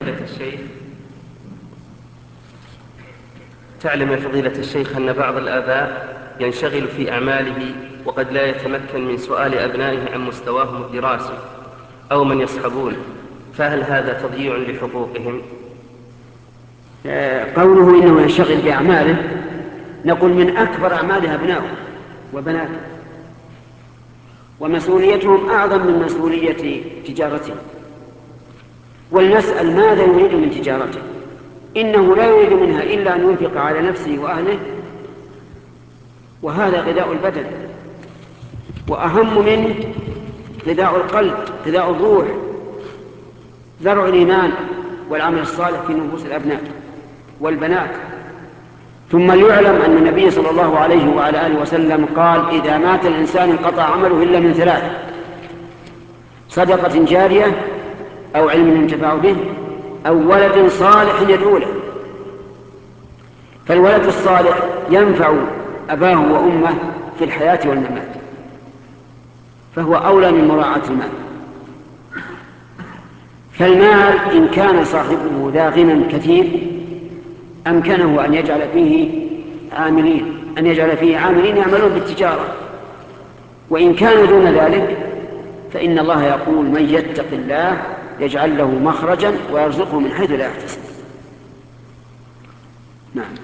الشيخ، تعلم يا فضيلة الشيخ أن بعض الآباء ينشغل في أعماله وقد لا يتمكن من سؤال أبنائه عن مستواهم الدراسي أو من يصحبون، فهل هذا تضييع لحقوقهم؟ قوله إنه ينشغل بأعماله، نقول من أكبر أعماله أبناؤه وبناته، ومسؤوليتهم أعظم من مسؤولية تجارته. ولنسأل ماذا يريد من تجارته؟ إنه لا يريد منها إلا أن ينفق على نفسه وأهله، وهذا غذاء البدن، وأهم منه غذاء القلب، غذاء الروح، زرع الإيمان والعمل الصالح في نفوس الأبناء والبنات. ثم ليعلم أن النبي صلى الله عليه وعلى آله وسلم قال: إذا مات الإنسان انقطع عمله إلا من ثلاث: صدقة جارية، أو علم ينتفع به، أو ولد صالح يدعو له. فالولد الصالح ينفع أباه وأمه في الحياة والممات، فهو أولى من مراعاة المال. فالمال إن كان صاحبه ذا غنى كثير أمكنه أن يجعل فيه عاملين يعملون بالتجارة، وإن كان دون ذلك فإن الله يقول: من يتق الله يجعل له مخرجا ويرزقه من حيث لا يحتسب. نعم.